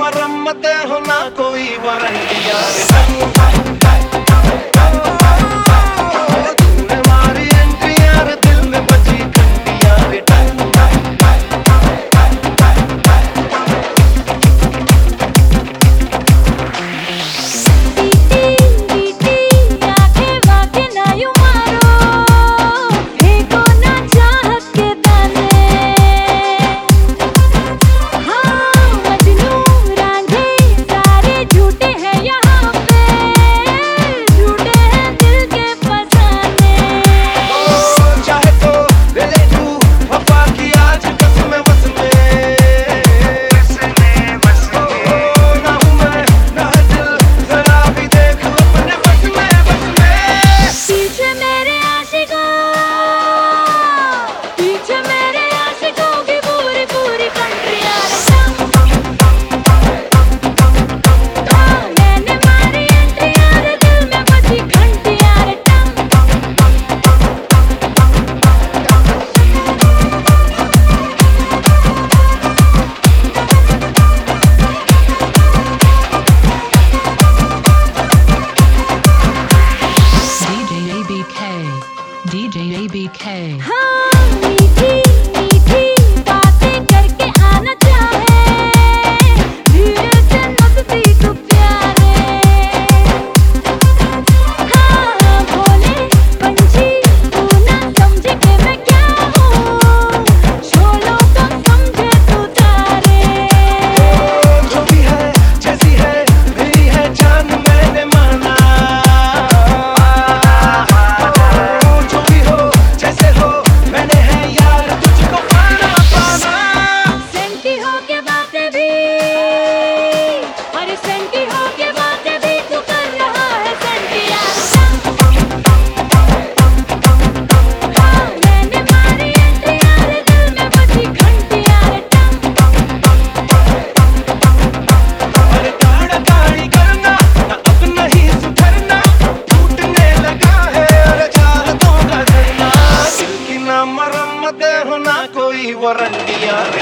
मरम्मत हो ना कोई वारंटिया। DJ ABK। हाँ, मीठी मीठी बातें करके आना चाहे, धीरे से नचती तू प्यारे। हाँ, भोले पंछी तू ना समझे कि मैं क्या हूँ, छोड़ो तो समझे तू तारे। जो भी है जैसी है मेरी है जान, मैंने माना। मरम्मत हो ना कोई वारंटिया।